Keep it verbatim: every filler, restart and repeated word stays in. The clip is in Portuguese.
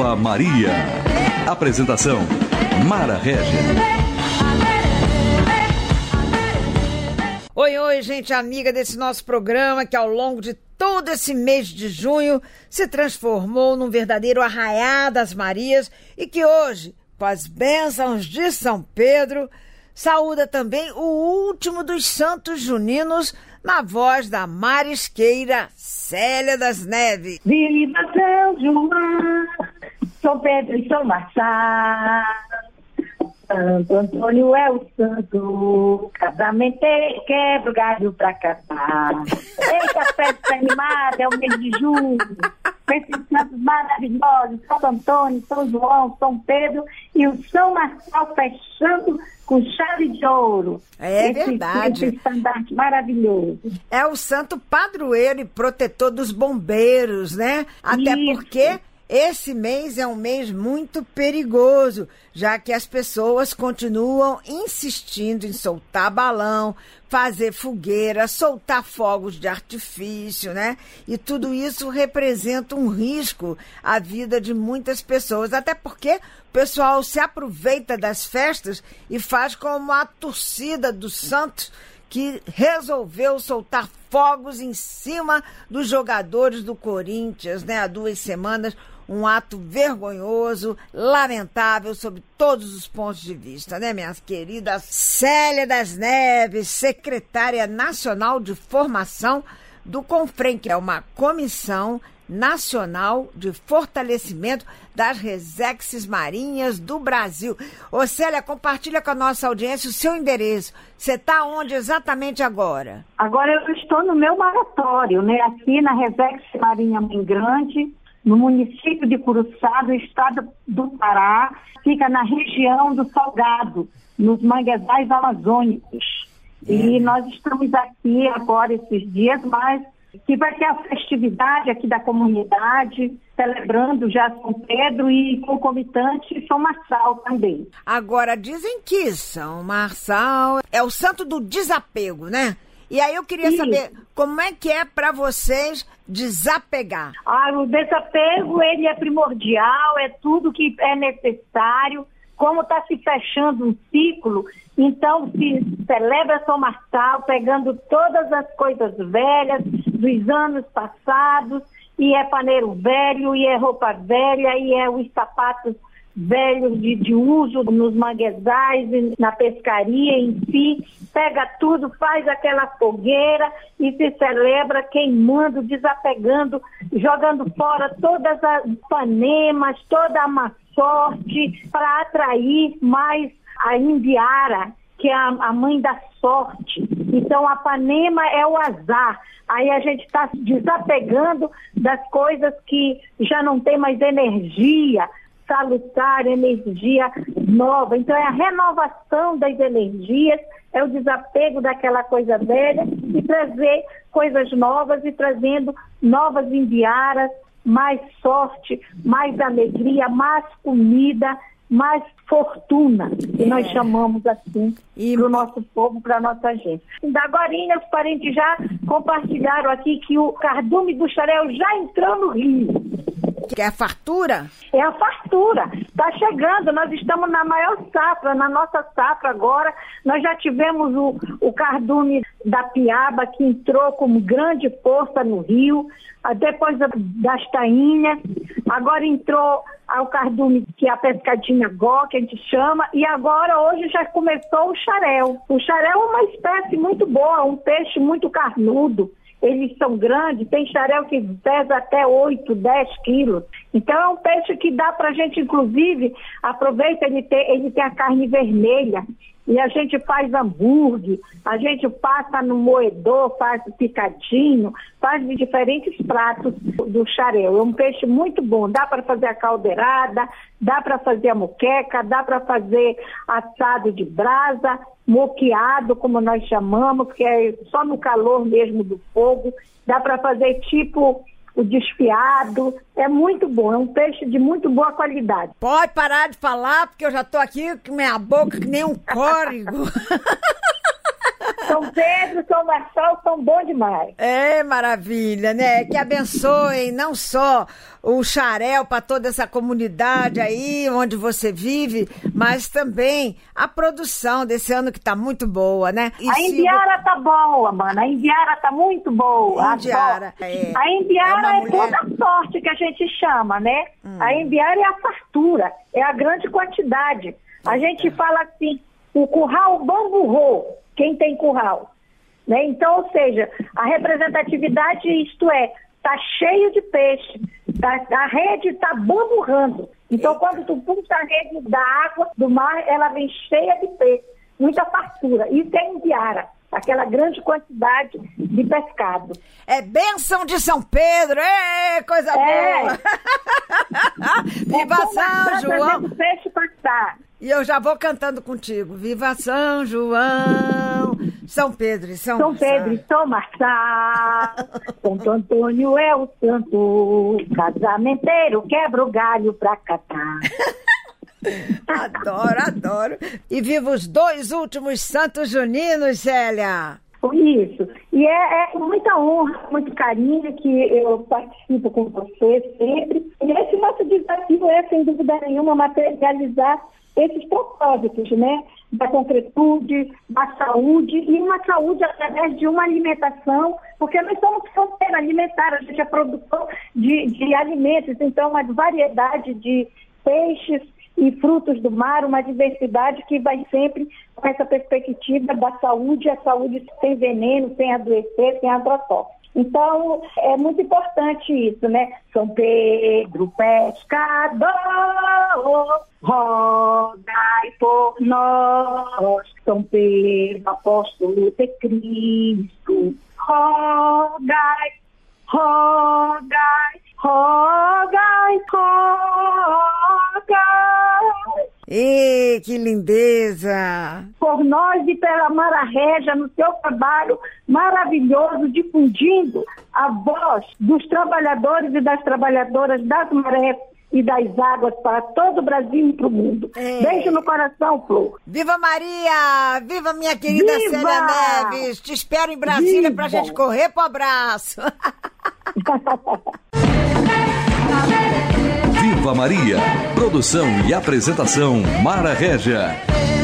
Viva Maria. Apresentação, Mara Régia. Oi, oi, gente amiga desse nosso programa que ao longo de todo esse mês de junho se transformou num verdadeiro arraiá das Marias e que hoje, com as bênçãos de São Pedro, saúda também o último dos santos juninos na voz da marisqueira Célia das Neves. Viva São João, São Pedro e São Marçal, Santo Antônio é o santo, casamento é quebra o galho pra casar. Eita, festa animada, é o mês de junho, com esses santos maravilhosos, Santo Antônio, São João, São Pedro e o São Marçal fechando com chave de ouro. É esse, verdade. Esse estandarte maravilhoso. É o santo padroeiro e protetor dos bombeiros, né? Até Isso. porque esse mês é um mês muito perigoso, já que as pessoas continuam insistindo em soltar balão, fazer fogueira, soltar fogos de artifício, né? E tudo isso representa um risco à vida de muitas pessoas, até porque o pessoal se aproveita das festas e faz como a torcida dos Santos, que resolveu soltar fogos em cima dos jogadores do Corinthians, né? Há duas semanas, um ato vergonhoso, lamentável, sob todos os pontos de vista, né, minha querida Célia das Neves, secretária nacional de formação do CONFREM, que é uma comissão nacional de fortalecimento das resexes marinhas do Brasil. Ô Célia, compartilha com a nossa audiência o seu endereço. Você está onde exatamente agora? Agora eu estou no meu maratório, né? Aqui na Resex Marinha Mãe Grande, no município de Curuçá, do estado do Pará, fica na região do Salgado, nos manguezais amazônicos. É. E nós estamos aqui agora esses dias, mas que vai ter a festividade aqui da comunidade, celebrando já São Pedro e concomitante São Marçal também. Agora, dizem que São Marçal é o santo do desapego, né? E aí eu queria Sim. saber como é que é para vocês desapegar. Ah, o desapego, ele é primordial, é tudo que é necessário. Como está se fechando um ciclo, então se celebra São Marçal, pegando todas as coisas velhas dos anos passados, e é paneiro velho, e é roupa velha, e é os sapatos velhos de, de uso nos manguezais, na pescaria em si, pega tudo, faz aquela fogueira e se celebra queimando, desapegando, jogando fora todas as panemas, toda a má sorte, para atrair mais a Indiara, que é a, a mãe da sorte. Então a panema é o azar. Aí a gente está desapegando das coisas que já não tem mais energia salutar, energia nova. Então é a renovação das energias, é o desapego daquela coisa velha e trazer coisas novas e trazendo novas indiaras, mais sorte, mais alegria, mais comida, mais fortuna, que é. nós chamamos assim, e... para o nosso povo, para a nossa gente. Agora, os parentes já compartilharam aqui que o cardume do xarel já entrou no Rio. Que é a fartura? É a fartura. Está chegando, nós estamos na maior safra, na nossa safra agora. Nós já tivemos o, o cardume da piaba, que entrou com grande força no Rio, depois das tainhas. Agora entrou o cardume, que é a pescadinha gó, que a gente chama, e agora hoje já começou o xarel. O xarel é uma espécie muito boa, um peixe muito carnudo. Eles são grandes, tem xarel que pesa até oito, dez quilos. Então é um peixe que dá pra gente, inclusive, aproveita, ele tem, ele tem a carne vermelha, e a gente faz hambúrguer, a gente passa no moedor, faz picadinho, faz de diferentes pratos do xarel. É um peixe muito bom, dá para fazer a caldeirada, dá para fazer a moqueca, dá para fazer assado de brasa, moqueado, como nós chamamos, que é só no calor mesmo do fogo, dá para fazer tipo o desfiado, é muito bom, é um peixe de muito boa qualidade. Pode parar de falar, porque eu já tô aqui com minha boca que nem um córrego. São Pedro, São Marçal são bons demais. É maravilha, né? Que abençoem não só o xarel para toda essa comunidade aí onde você vive, mas também a produção desse ano que está muito boa, né? E a Indiara está tá boa, mano. A Indiara tá muito boa. Indiara, é, a Indiara é, é toda a sorte que a gente chama, né? Hum. A Indiara é a fartura, é a grande quantidade. A gente fala assim, o curral bamburrou, quem tem curral. Né? Então, ou seja, a representatividade, isto é, está cheio de peixe, tá, a rede está bamburrando. Então, Eita. Quando tu puxa a rede da água, do mar, ela vem cheia de peixe, muita fartura. Isso é Indiara, aquela grande quantidade de pescado. É bênção de São Pedro, é coisa é. boa! Viva é São João! Peixe passar. E eu já vou cantando contigo. Viva São João, São Pedro e São São Pedro e São Marçal. Santo Antônio é o santo, casamenteiro quebra o galho pra catar. Adoro, adoro. E viva os dois últimos santos juninos, Célia. Isso. E é, é com muita honra, muito carinho que eu participo com você sempre. E esse nosso desafio é, sem dúvida nenhuma, materializar esses propósitos, né? Da concretude, da saúde, e uma saúde através de uma alimentação, porque nós somos fronteira alimentar, a gente é produtor de, de alimentos, então uma variedade de peixes e frutos do mar, uma diversidade que vai sempre com essa perspectiva da saúde, a saúde sem veneno, sem adoecer, sem agrotóxico. Então, é muito importante isso, né? São Pedro pescador, rogai por nós. São Pedro apóstolo de Cristo, rogai, rogai, rogai, rogai. Ê, que lindeza! Por nós e pela Mara Régia, no seu trabalho maravilhoso, difundindo a voz dos trabalhadores e das trabalhadoras das marés e das águas para todo o Brasil e para o mundo. É. Beijo no coração, Flor. Viva Maria! Viva minha querida Viva! Célia Neves! Te espero em Brasília para a gente correr pro abraço. Viva Maria! Produção e apresentação Mara Régia.